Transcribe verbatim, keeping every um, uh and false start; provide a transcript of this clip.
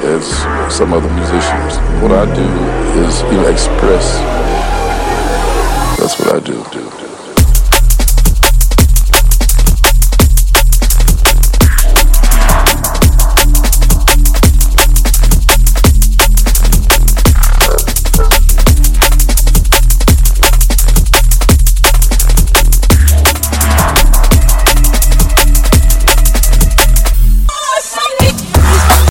as some other musicians. What I do is, you know, express. That's what I do. do, do.